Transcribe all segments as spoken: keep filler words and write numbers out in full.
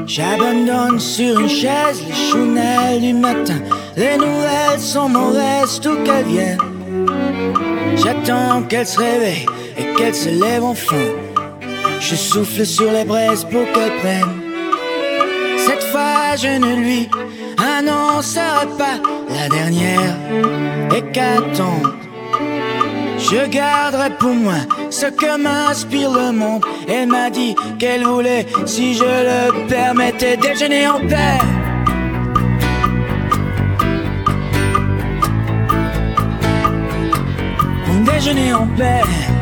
J'abandonne sur une chaise les chounelles du matin. Les nouvelles sont mauvaises, tout qu'elles viennent. J'attends qu'elle se réveille et qu'elle se lève enfin. Je souffle sur les braises pour qu'elle prenne. Cette fois je ne lui annoncerai pas la dernière hécatombe. Je garderai pour moi ce que m'inspire le monde. Elle m'a dit qu'elle voulait, si je le permettais, déjeuner en paix. Déjeuner en paix.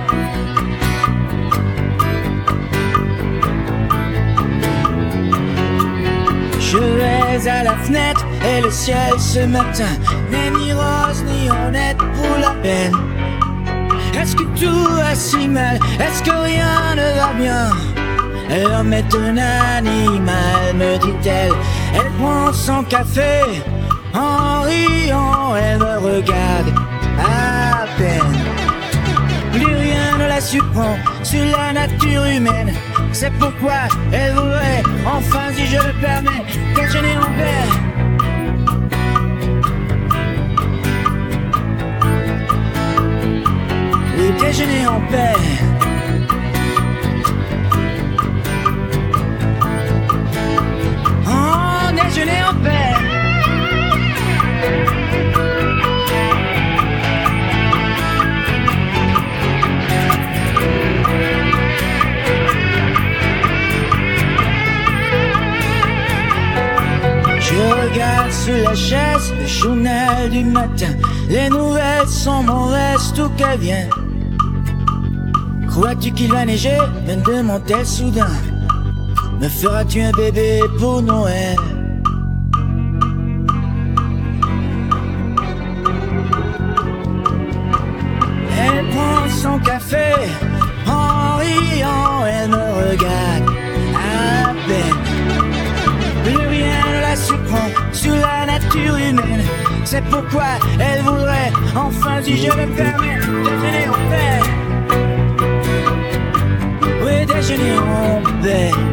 Je vais à la fenêtre et le ciel ce matin n'est ni rose ni honnête pour la peine. Est-ce que tout va si mal? Est-ce que rien ne va bien? L'homme est un animal, me dit-elle. Elle prend son café en riant, elle me regarde à peine. Plus rien ne la surprend sur la nature humaine. C'est pourquoi elle voudrait, enfin si je le permets, déjeuner en paix. Oui, déjeuner en paix. Oh, déjeuner en paix. Je regarde sur la chaise le journal du matin. Les nouvelles sont mauvaises, tout qu'elles viennent. Crois-tu qu'il va neiger? Me demande-t-elle soudain. Me feras-tu un bébé pour Noël? Elle prend son café en riant, elle me regarde à peine. Plus rien ne la surprend sur la nature humaine. C'est pourquoi elle voudrait, enfin si je le permets, déjeuner en paix. Oui, déjeuner en paix.